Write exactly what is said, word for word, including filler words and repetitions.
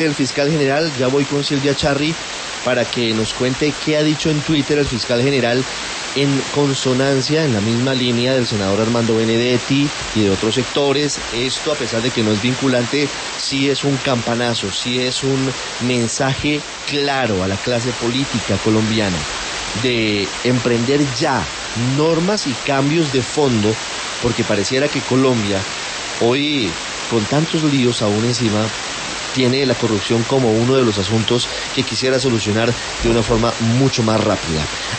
El fiscal general, ya voy con Silvia Charri para que nos cuente qué ha dicho en Twitter el fiscal general en consonancia, en la misma línea del senador Armando Benedetti y de otros sectores. Esto, a pesar de que no es vinculante, sí es un campanazo, sí es un mensaje claro a la clase política colombiana de emprender ya normas y cambios de fondo, porque pareciera que Colombia, hoy con tantos líos aún encima, tiene la corrupción como uno de los asuntos que quisiera solucionar de una forma mucho más rápida.